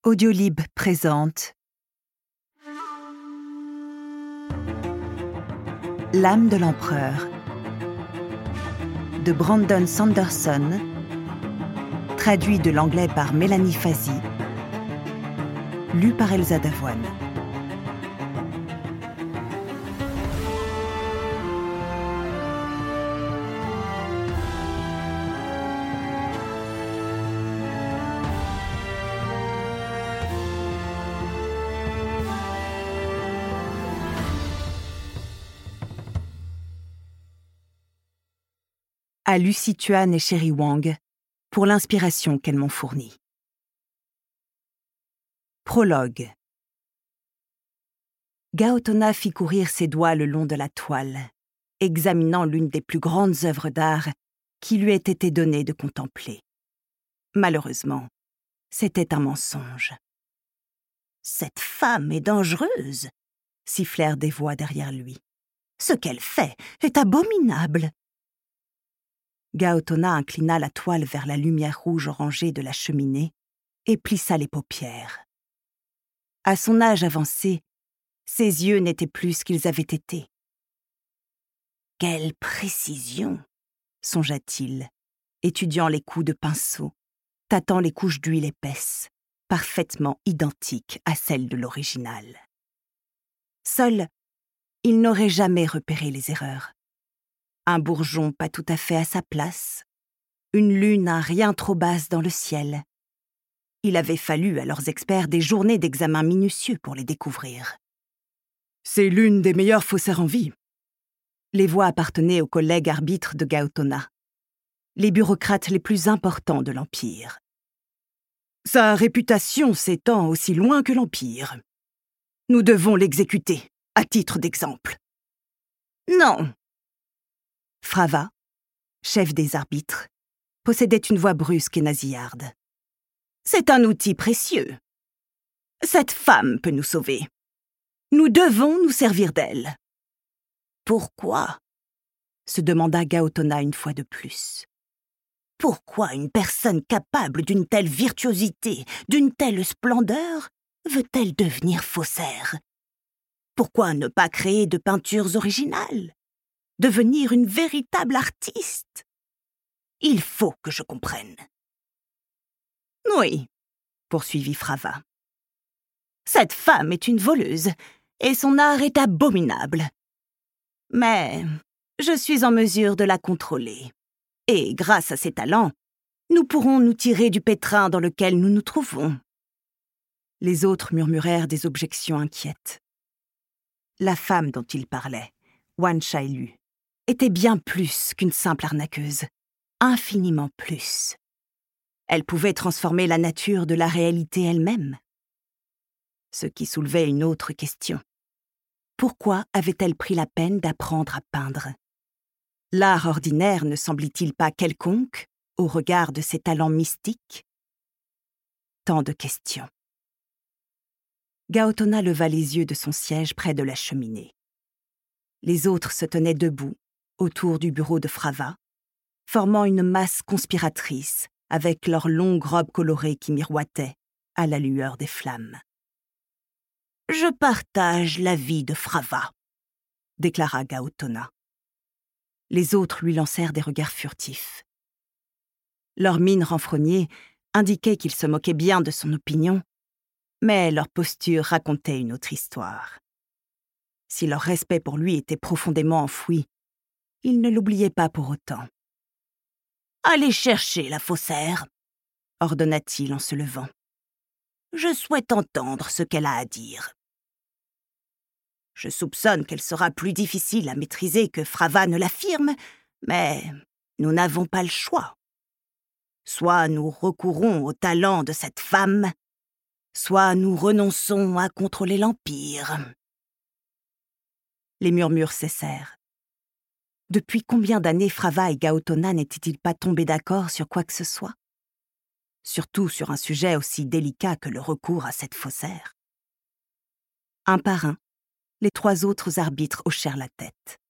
Audiolib présente L'âme de l'empereur de Brandon Sanderson, traduit de l'anglais par Mélanie Fazi, lu par Elsa Davoine. À Lucy Tuan et Sherry Wang pour l'inspiration qu'elles m'ont fournie. Prologue. Gaotona fit courir ses doigts le long de la toile, examinant l'une des plus grandes œuvres d'art qui lui ait été donné de contempler. Malheureusement, c'était un mensonge. « Cette femme est dangereuse !» sifflèrent des voix derrière lui. « Ce qu'elle fait est abominable !» Gaotona inclina la toile vers la lumière rouge orangée de la cheminée et plissa les paupières. À son âge avancé, ses yeux n'étaient plus ce qu'ils avaient été. « Quelle précision !» songea-t-il, étudiant les coups de pinceau, tâtant les couches d'huile épaisse, parfaitement identiques à celles de l'original. Seul, il n'aurait jamais repéré les erreurs. Un bourgeon pas tout à fait à sa place, une lune un rien trop basse dans le ciel. Il avait fallu à leurs experts des journées d'examen minutieux pour les découvrir. « C'est l'une des meilleures faussaires en vie !» Les voix appartenaient aux collègues arbitres de Gaotona, les bureaucrates les plus importants de l'Empire. Sa réputation s'étend aussi loin que l'Empire. Nous devons l'exécuter, à titre d'exemple. Non! Frava, chef des arbitres, possédait une voix brusque et nasillarde. « C'est un outil précieux. Cette femme peut nous sauver. Nous devons nous servir d'elle. »« Pourquoi ?» se demanda Gaotona une fois de plus. « Pourquoi une personne capable d'une telle virtuosité, d'une telle splendeur, veut-elle devenir faussaire? Pourquoi ne pas créer de peintures originales? Devenir une véritable artiste? Il faut que je comprenne. »« Oui, » poursuivit Frava. « Cette femme est une voleuse, et son art est abominable. Mais je suis en mesure de la contrôler, et grâce à ses talents, nous pourrons nous tirer du pétrin dans lequel nous nous trouvons. » Les autres murmurèrent des objections inquiètes. La femme dont il parlait, Wan Shailu, était bien plus qu'une simple arnaqueuse, infiniment plus. Elle pouvait transformer la nature de la réalité elle-même. Ce qui soulevait une autre question. Pourquoi avait-elle pris la peine d'apprendre à peindre? L'art ordinaire ne semblait-il pas quelconque au regard de ses talents mystiques? Tant de questions. Gaotona leva les yeux de son siège près de la cheminée. Les autres se tenaient debout, autour du bureau de Frava, formant une masse conspiratrice avec leurs longues robes colorées qui miroitaient à la lueur des flammes. « Je partage l'avis de Frava », déclara Gaotona. Les autres lui lancèrent des regards furtifs. Leurs mines renfrognées indiquaient qu'ils se moquaient bien de son opinion, mais leur posture racontait une autre histoire. Si leur respect pour lui était profondément enfoui, ils ne l'oubliaient pas pour autant. « Allez chercher la faussaire », ordonna-t-il en se levant. « Je souhaite entendre ce qu'elle a à dire. » Je soupçonne qu'elle sera plus difficile à maîtriser que Frava ne l'affirme, mais nous n'avons pas le choix. Soit nous recourons au talent de cette femme, soit nous renonçons à contrôler l'Empire. Les murmures cessèrent. Depuis combien d'années Frava et Gaotona n'étaient-ils pas tombés d'accord sur quoi que ce soit? Surtout sur un sujet aussi délicat que le recours à cette faussaire. Un par un, les trois autres arbitres hochèrent la tête.